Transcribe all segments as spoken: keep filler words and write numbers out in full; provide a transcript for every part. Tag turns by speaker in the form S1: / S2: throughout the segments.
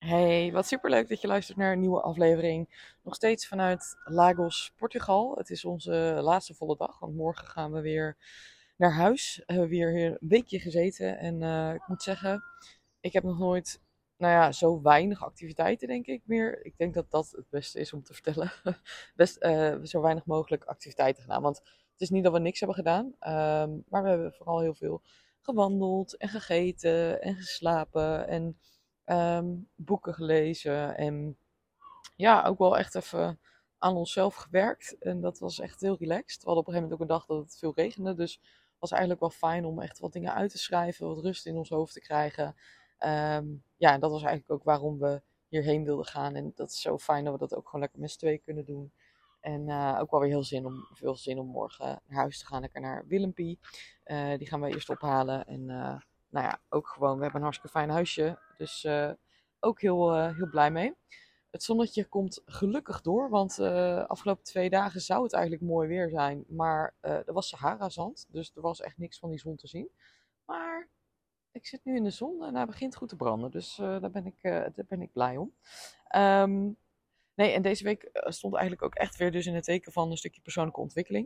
S1: Hey, wat superleuk dat je luistert naar een nieuwe aflevering. Nog steeds vanuit Lagos, Portugal. Het is onze laatste volle dag, want morgen gaan we weer naar huis. We hebben weer hier een weekje gezeten en eh, ik moet zeggen, ik heb nog nooit, nou ja, zo weinig activiteiten denk ik meer. Ik denk dat dat het beste is om te vertellen. Best eh, zo weinig mogelijk activiteiten gedaan, want het is niet dat we niks hebben gedaan, ehm, maar we hebben vooral heel veel gewandeld en gegeten en geslapen en ehm, boeken gelezen en ja, ook wel echt even aan onszelf gewerkt. En dat was echt heel relaxed. We hadden op een gegeven moment ook een dag dat het veel regende, dus het was eigenlijk wel fijn om echt wat dingen uit te schrijven, wat rust in ons hoofd te krijgen. Ehm, ja, en dat was eigenlijk ook waarom we hierheen wilden gaan. En dat is zo fijn dat we dat ook gewoon lekker met z'n tweeën kunnen doen. En eh, ook wel weer heel zin om, veel zin om morgen naar huis te gaan. Lekker naar Willempie. Eh, die gaan we eerst ophalen. En uh, nou ja, ook gewoon, we hebben een hartstikke fijn huisje. Dus uh, ook heel, uh, heel blij mee. Het zonnetje komt gelukkig door, want de uh, afgelopen twee dagen zou het eigenlijk mooi weer zijn. Maar uh, er was Sahara-zand, dus er was echt niks van die zon te zien. Maar ik zit nu in de zon en hij begint goed te branden, dus uh, daar, ben ik, uh, daar ben ik blij om. Um, nee, en deze week stond eigenlijk ook echt weer dus in het teken van een stukje persoonlijke ontwikkeling.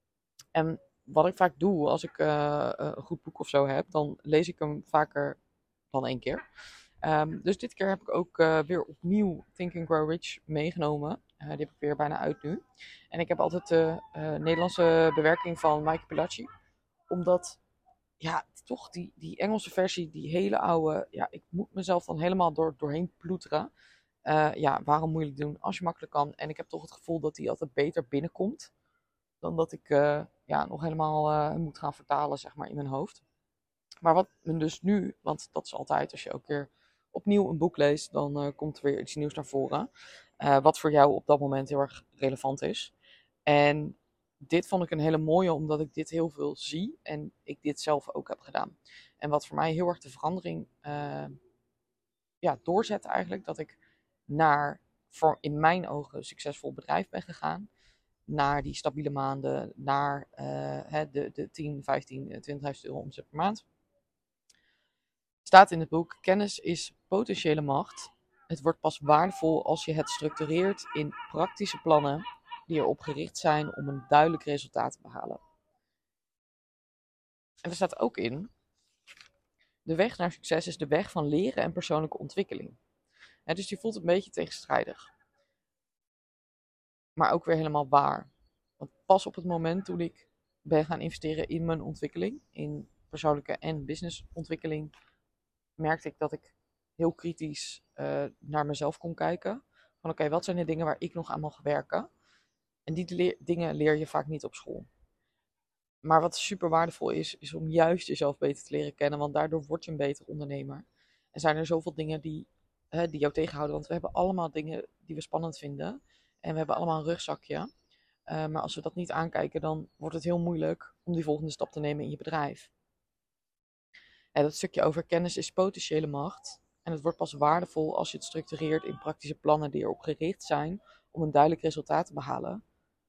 S1: En wat ik vaak doe als ik uh, een goed boek of zo heb, dan lees ik hem vaker dan één keer. Um, dus dit keer heb ik ook uh, weer opnieuw Think and Grow Rich meegenomen. Uh, die heb ik weer bijna uit nu. En ik heb altijd de uh, Nederlandse bewerking van Mike Pilacci. Omdat, ja, toch die, die Engelse versie, die hele oude, ja, ik moet mezelf dan helemaal door, doorheen ploeteren. Uh, ja, waarom moeilijk doen als je makkelijk kan? En ik heb toch het gevoel dat die altijd beter binnenkomt. Dan dat ik uh, ja, nog helemaal uh, moet gaan vertalen, zeg maar, in mijn hoofd. Maar wat me dus nu, want dat is altijd als je ook weer opnieuw een boek leest, dan uh, komt er weer iets nieuws naar voren. Uh, wat voor jou op dat moment heel erg relevant is. En dit vond ik een hele mooie, omdat ik dit heel veel zie en ik dit zelf ook heb gedaan. En wat voor mij heel erg de verandering uh, ja, doorzet eigenlijk, dat ik naar, voor in mijn ogen, succesvol bedrijf ben gegaan. Naar die stabiele maanden, naar uh, de, de tien, vijftien, twintigduizend euro omzet per maand. Staat in het boek: kennis is potentiële macht. Het wordt pas waardevol als je het structureert in praktische plannen die erop gericht zijn om een duidelijk resultaat te behalen. En er staat ook in: de weg naar succes is de weg van leren en persoonlijke ontwikkeling. Ja, dus je voelt het een beetje tegenstrijdig. Maar ook weer helemaal waar. Want pas op het moment toen ik ben gaan investeren in mijn ontwikkeling, in persoonlijke en businessontwikkeling, merkte ik dat ik heel kritisch uh, naar mezelf kon kijken. Van oké, okay, wat zijn de dingen waar ik nog aan mag werken? En die leer, dingen leer je vaak niet op school. Maar wat super waardevol is, is om juist jezelf beter te leren kennen. Want daardoor word je een beter ondernemer. En zijn er zoveel dingen die, uh, die jou tegenhouden. Want we hebben allemaal dingen die we spannend vinden. En we hebben allemaal een rugzakje. Uh, maar als we dat niet aankijken, dan wordt het heel moeilijk om die volgende stap te nemen in je bedrijf. En dat stukje over kennis is potentiële macht. En het wordt pas waardevol als je het structureert in praktische plannen die erop gericht zijn om een duidelijk resultaat te behalen.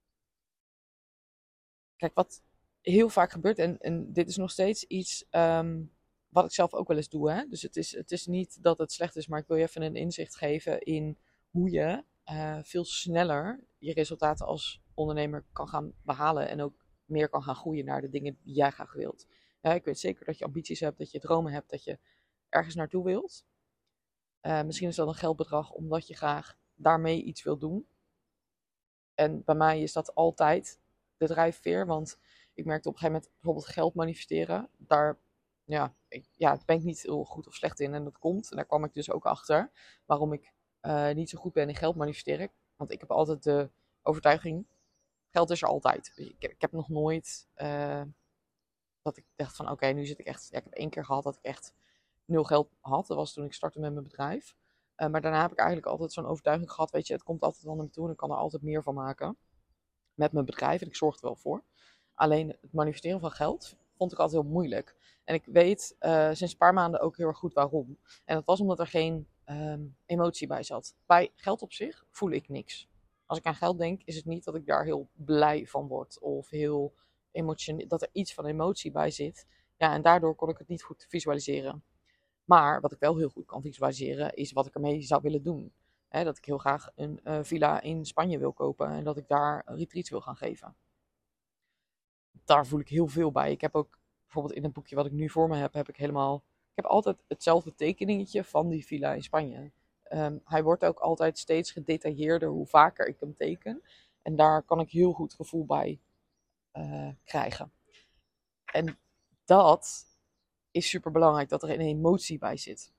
S1: Kijk, wat heel vaak gebeurt, en, en dit is nog steeds iets um, wat ik zelf ook wel eens doe. Hè? Dus het is, het is niet dat het slecht is, maar ik wil je even een inzicht geven in hoe je uh, veel sneller je resultaten als ondernemer kan gaan behalen en ook meer kan gaan groeien naar de dingen die jij graag wilt. Ja, ik weet zeker dat je ambities hebt, dat je dromen hebt, dat je ergens naartoe wilt. Uh, misschien is dat een geldbedrag omdat je graag daarmee iets wilt doen. En bij mij is dat altijd de drijfveer, want ik merkte op een gegeven moment bijvoorbeeld geld manifesteren. Daar, ja, ik, ja, daar ben ik niet heel goed of slecht in en dat komt. En daar kwam ik dus ook achter waarom ik uh, niet zo goed ben in geld manifesteren. Want ik heb altijd de overtuiging, geld is er altijd. Ik, ik heb nog nooit uh, dat ik dacht van oké, okay, nu zit ik echt... Ja, ik heb één keer gehad dat ik echt nul geld had. Dat was toen ik startte met mijn bedrijf. Uh, maar daarna heb ik eigenlijk altijd zo'n overtuiging gehad, weet je, het komt altijd wel naar me toe en ik kan er altijd meer van maken met mijn bedrijf en ik zorg er wel voor. Alleen het manifesteren van geld vond ik altijd heel moeilijk. En ik weet uh, sinds een paar maanden ook heel erg goed waarom. En dat was omdat er geen um, emotie bij zat. Bij geld op zich voel ik niks. Als ik aan geld denk, is het niet dat ik daar heel blij van word of heel emotioneel, dat er iets van emotie bij zit. Ja, en daardoor kon ik het niet goed visualiseren. Maar wat ik wel heel goed kan visualiseren is wat ik ermee zou willen doen. Hè, dat ik heel graag een uh, villa in Spanje wil kopen en dat ik daar retreats wil gaan geven. Daar voel ik heel veel bij. Ik heb ook bijvoorbeeld in het boekje wat ik nu voor me heb, heb ik helemaal... Ik heb altijd hetzelfde tekeningetje van die villa in Spanje. Um, hij wordt ook altijd steeds gedetailleerder hoe vaker ik hem teken. En daar kan ik heel goed gevoel bij uh, krijgen. En dat is super belangrijk, dat er een emotie bij zit.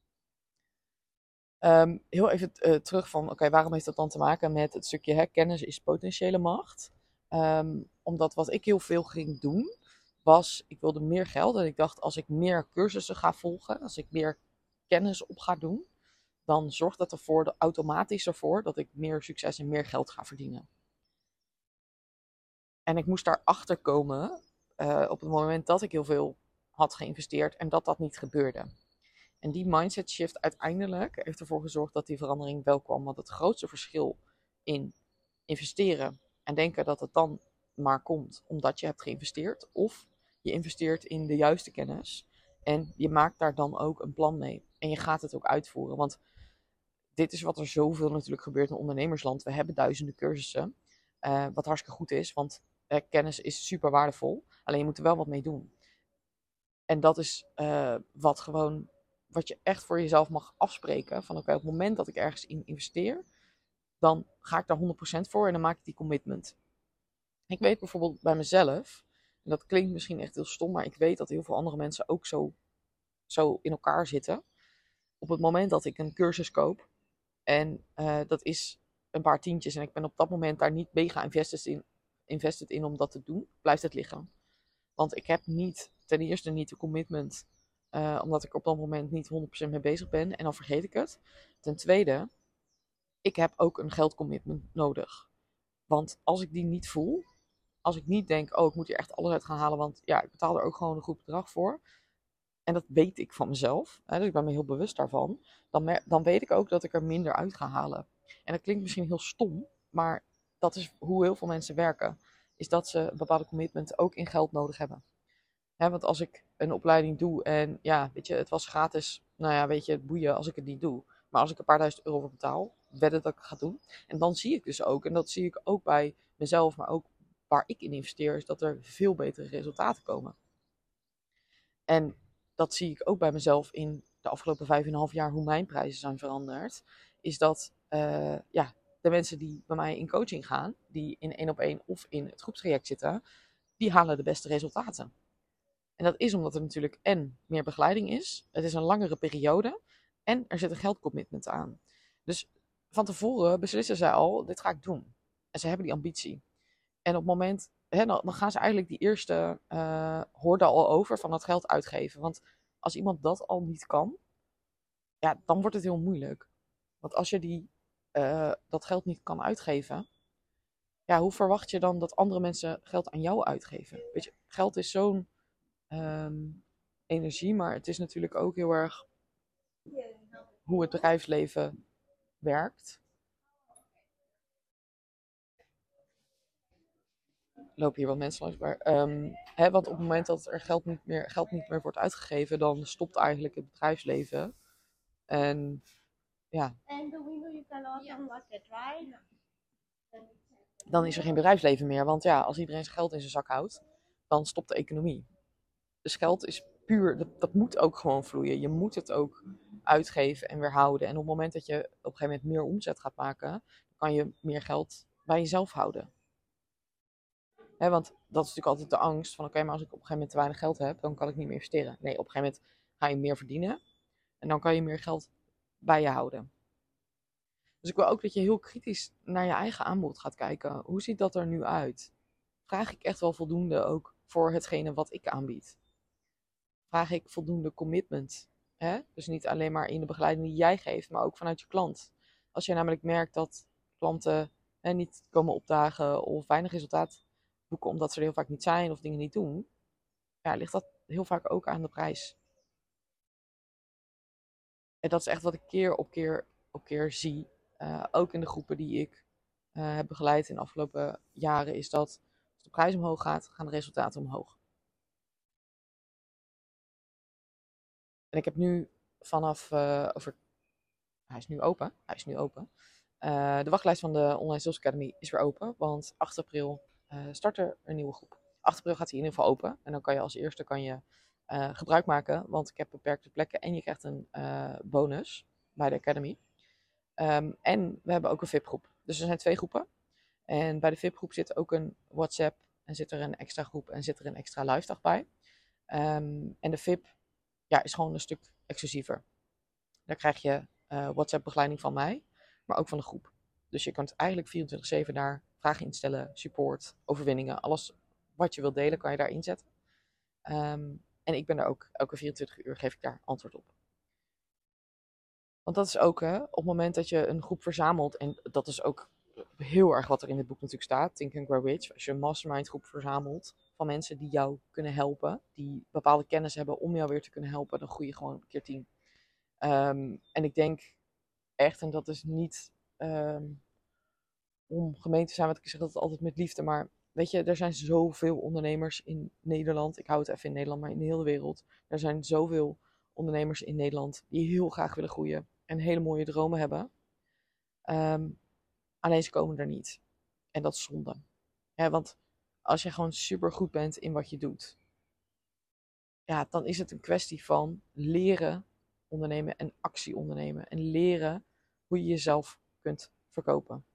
S1: Um, heel even uh, terug van, oké, okay, waarom heeft dat dan te maken met het stukje hè, kennis is potentiële macht? Um, omdat wat ik heel veel ging doen, was, ik wilde meer geld. En ik dacht, als ik meer cursussen ga volgen, als ik meer kennis op ga doen, dan zorgt dat ervoor, automatisch ervoor, dat ik meer succes en meer geld ga verdienen. En ik moest daarachter komen uh, op het moment dat ik heel veel had geïnvesteerd en dat dat niet gebeurde. En die mindset shift uiteindelijk heeft ervoor gezorgd dat die verandering wel kwam. Want het grootste verschil in investeren en denken dat het dan maar komt omdat je hebt geïnvesteerd, of je investeert in de juiste kennis en je maakt daar dan ook een plan mee. En je gaat het ook uitvoeren. Want dit is wat er zoveel natuurlijk gebeurt in ondernemersland. We hebben duizenden cursussen, uh, wat hartstikke goed is, want uh, kennis is super waardevol. Alleen je moet er wel wat mee doen. En dat is uh, wat gewoon... wat je echt voor jezelf mag afspreken. Van oké, okay, op het moment dat ik ergens in investeer, dan ga ik daar honderd procent voor en dan maak ik die commitment. Ik weet bijvoorbeeld bij mezelf, en dat klinkt misschien echt heel stom, maar ik weet dat heel veel andere mensen ook zo, zo in elkaar zitten. Op het moment dat ik een cursus koop, en uh, dat is een paar tientjes, en ik ben op dat moment daar niet mega invested in, invested in om dat te doen, blijft het liggen. Want ik heb niet, ten eerste niet de commitment, Uh, omdat ik op dat moment niet honderd procent mee bezig ben. En dan vergeet ik het. Ten tweede, ik heb ook een geldcommitment nodig. Want als ik die niet voel, als ik niet denk, oh, ik moet hier echt alles uit gaan halen, want ja, ik betaal er ook gewoon een goed bedrag voor. En dat weet ik van mezelf, hè, dus ik ben me heel bewust daarvan. Dan, dan weet ik ook dat ik er minder uit ga halen. En dat klinkt misschien heel stom, maar dat is hoe heel veel mensen werken. Is dat ze een bepaalde commitment ook in geld nodig hebben. Hè, want als ik een opleiding doe en ja, weet je, het was gratis. Nou ja, weet je, het boeien als ik het niet doe. Maar als ik een paar duizend euro voor betaal, wedden dat ik het ga doen. En dan zie ik dus ook, en dat zie ik ook bij mezelf, maar ook waar ik in investeer, is dat er veel betere resultaten komen. En dat zie ik ook bij mezelf in de afgelopen vijf en een half jaar, hoe mijn prijzen zijn veranderd. Is dat, uh, ja, de mensen die bij mij in coaching gaan, die in één op één of in het groepstraject zitten, die halen de beste resultaten. En dat is omdat er natuurlijk en meer begeleiding is. Het is een langere periode. En er zit een geldcommitment aan. Dus van tevoren beslissen zij al, dit ga ik doen. En ze hebben die ambitie. En op het moment, hè, dan gaan ze eigenlijk die eerste uh, horde al over van dat geld uitgeven. Want als iemand dat al niet kan, ja, dan wordt het heel moeilijk. Want als je die, uh, dat geld niet kan uitgeven, ja, hoe verwacht je dan dat andere mensen geld aan jou uitgeven? Weet je, geld is zo'n Um, energie, maar het is natuurlijk ook heel erg hoe het bedrijfsleven werkt. Er lopen hier wat mensen langs, maar um, hè, want op het moment dat er geld niet, meer, geld niet meer wordt uitgegeven, dan stopt eigenlijk het bedrijfsleven. En ja, dan is er geen bedrijfsleven meer, want ja, als iedereen zijn geld in zijn zak houdt, dan stopt de economie. Dus geld is puur, dat, dat moet ook gewoon vloeien. Je moet het ook uitgeven en weer houden. En op het moment dat je op een gegeven moment meer omzet gaat maken, kan je meer geld bij jezelf houden. He, want dat is natuurlijk altijd de angst van oké, okay, maar als ik op een gegeven moment te weinig geld heb, dan kan ik niet meer investeren. Nee, op een gegeven moment ga je meer verdienen en dan kan je meer geld bij je houden. Dus ik wil ook dat je heel kritisch naar je eigen aanbod gaat kijken. Hoe ziet dat er nu uit? Vraag ik echt wel voldoende ook voor hetgene wat ik aanbied? Vraag ik voldoende commitment? Hè? Dus niet alleen maar in de begeleiding die jij geeft, maar ook vanuit je klant. Als je namelijk merkt dat klanten hè, niet komen opdagen of weinig resultaat boeken omdat ze er heel vaak niet zijn of dingen niet doen, ja, ligt dat heel vaak ook aan de prijs. En dat is echt wat ik keer op keer op keer zie. Uh, ook in de groepen die ik uh, heb begeleid in de afgelopen jaren, is dat als de prijs omhoog gaat, gaan de resultaten omhoog. En ik heb nu vanaf uh, over... Hij is nu open. Hij is nu open. Uh, de wachtlijst van de Online Sales Academy is weer open. Want acht april uh, start er een nieuwe groep. acht april gaat hij in ieder geval open. En dan kan je als eerste kan je, uh, gebruik maken. Want ik heb beperkte plekken. En je krijgt een uh, bonus bij de Academy. Um, en we hebben ook een V I P-groep. Dus er zijn twee groepen. En bij de V I P-groep zit ook een WhatsApp. En zit er een extra groep. En zit er een extra live dag bij. Um, en de V I P ja, is gewoon een stuk exclusiever. Daar krijg je uh, WhatsApp-begeleiding van mij. Maar ook van de groep. Dus je kunt eigenlijk vierentwintig zeven daar vragen instellen. Support, overwinningen. Alles wat je wilt delen kan je daar inzetten. Um, en ik ben er ook. Elke vierentwintig uur geef ik daar antwoord op. Want dat is ook, hè, op het moment dat je een groep verzamelt, en dat is ook heel erg wat er in het boek natuurlijk staat, Think and Grow Rich. Als je een mastermind groep verzamelt van mensen die jou kunnen helpen, die bepaalde kennis hebben om jou weer te kunnen helpen, dan groei je gewoon een keer tien. Um, en ik denk echt, en dat is niet um, om gemeen te zijn, want ik zeg dat altijd met liefde, maar weet je, er zijn zoveel ondernemers in Nederland, ik hou het even in Nederland, maar in de hele wereld, er zijn zoveel ondernemers in Nederland die heel graag willen groeien en hele mooie dromen hebben. Um, alleen ze komen er niet. En dat is zonde. Ja, want als je gewoon super goed bent in wat je doet, ja, dan is het een kwestie van leren ondernemen en actie ondernemen. En leren hoe je jezelf kunt verkopen.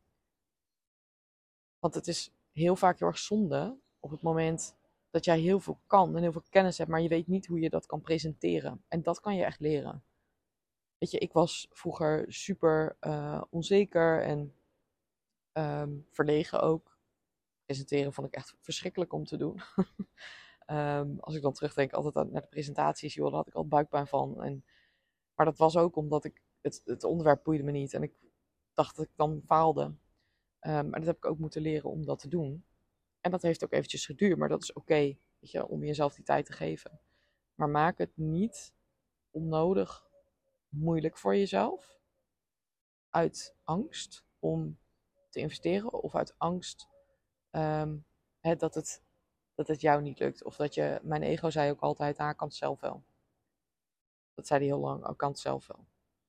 S1: Want het is heel vaak heel erg zonde op het moment dat jij heel veel kan en heel veel kennis hebt, maar je weet niet hoe je dat kan presenteren. En dat kan je echt leren. Weet je, ik was vroeger super uh, onzeker en um, verlegen ook. Presenteren vond ik echt verschrikkelijk om te doen. um, als ik dan terugdenk altijd naar de presentaties, joh, daar had ik al buikpijn van. En, maar dat was ook omdat ik, het, het onderwerp boeide me niet. En ik dacht dat ik dan faalde. Um, maar dat heb ik ook moeten leren om dat te doen. En dat heeft ook eventjes geduurd, maar dat is oké, okay, weet je, om jezelf die tijd te geven. Maar maak het niet onnodig moeilijk voor jezelf. Uit angst om te investeren of uit angst um, hè, dat, het, dat het jou niet lukt. Of dat je, mijn ego zei ook altijd, ah, kan het zelf wel. Dat zei hij heel lang, oh, kan het zelf wel.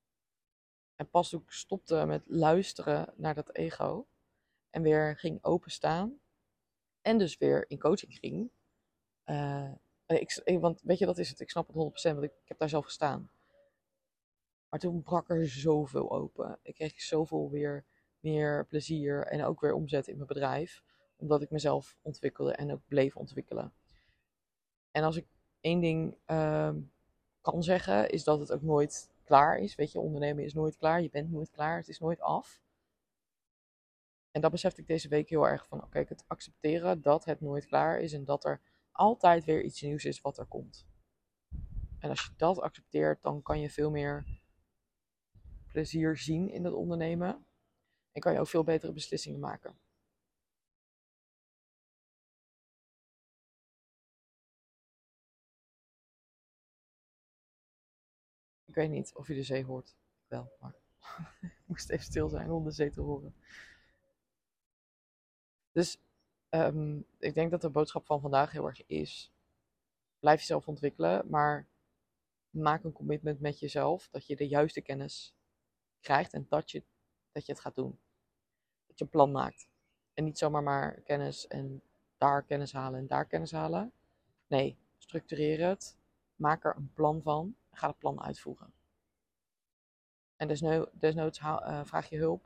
S1: En pas toen ik stopte met luisteren naar dat ego en weer ging openstaan en dus weer in coaching ging. Uh, ik, want weet je, dat is het, ik snap het honderd procent, want ik, ik heb daar zelf gestaan. Maar toen brak er zoveel open. Ik kreeg zoveel weer meer plezier en ook weer omzet in mijn bedrijf. Omdat ik mezelf ontwikkelde en ook bleef ontwikkelen. En als ik één ding uh, kan zeggen, is dat het ook nooit klaar is. Weet je, ondernemen is nooit klaar. Je bent nooit klaar. Het is nooit af. En dat besefte ik deze week heel erg van, oké, okay, het accepteren dat het nooit klaar is. En dat er altijd weer iets nieuws is wat er komt. En als je dat accepteert, dan kan je veel meer plezier zien in het ondernemen. En kan je ook veel betere beslissingen maken. Ik weet niet of je de zee hoort. Wel, maar ik moest even stil zijn om de zee te horen. Dus um, ik denk dat de boodschap van vandaag heel erg is. Blijf jezelf ontwikkelen, maar maak een commitment met jezelf. Dat je de juiste kennis krijgt en dat je, dat je het gaat doen. Dat je een plan maakt. En niet zomaar maar kennis en daar kennis halen en daar kennis halen. Nee, structureer het. Maak er een plan van. En ga het plan uitvoeren. En desno- desnoods uh, vraag je hulp.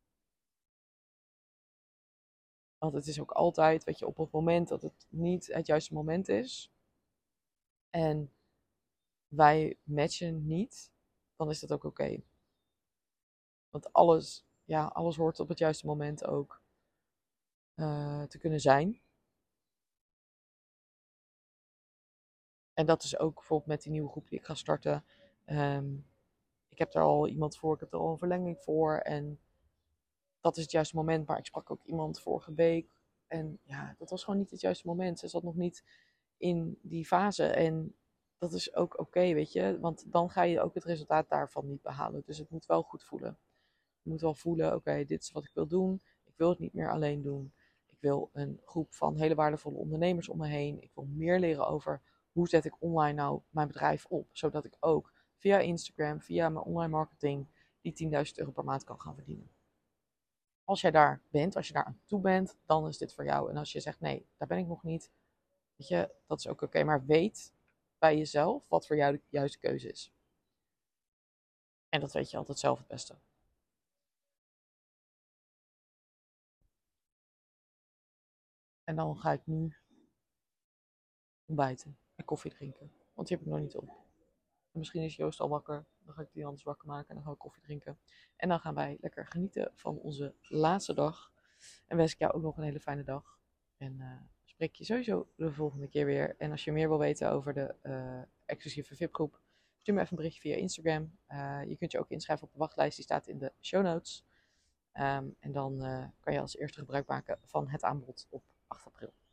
S1: Want het is ook altijd, weet je, op het moment dat het niet het juiste moment is. En wij matchen niet, dan is dat ook oké. Okay. Want alles, ja, alles hoort op het juiste moment ook uh, te kunnen zijn. En dat is ook bijvoorbeeld met die nieuwe groep die ik ga starten. Um, ik heb er al iemand voor, ik heb er al een verlenging voor. En dat is het juiste moment. Maar ik sprak ook iemand vorige week. En ja, dat was gewoon niet het juiste moment. Ze zat nog niet in die fase. En dat is ook oké, okay, weet je. Want dan ga je ook het resultaat daarvan niet behalen. Dus het moet wel goed voelen. Je moet wel voelen, oké, okay, dit is wat ik wil doen. Ik wil het niet meer alleen doen. Ik wil een groep van hele waardevolle ondernemers om me heen. Ik wil meer leren over hoe zet ik online nou mijn bedrijf op. Zodat ik ook via Instagram, via mijn online marketing, die tienduizend euro per maand kan gaan verdienen. Als jij daar bent, als je daar aan toe bent, dan is dit voor jou. En als je zegt, nee, daar ben ik nog niet, weet je, dat is ook oké. Maar weet bij jezelf wat voor jou de juiste keuze is. En dat weet je altijd zelf het beste. En dan ga ik nu ontbijten en koffie drinken. Want die heb ik nog niet op. En misschien is Joost al wakker. Dan ga ik die anders wakker maken en dan gaan we koffie drinken. En dan gaan wij lekker genieten van onze laatste dag. En wens ik jou ook nog een hele fijne dag. En uh, spreek je sowieso de volgende keer weer. En als je meer wil weten over de uh, exclusieve V I P-groep, stuur me even een berichtje via Instagram. Uh, je kunt je ook inschrijven op de wachtlijst. Die staat in de show notes. Um, en dan uh, kan je als eerste gebruik maken van het aanbod op acht april.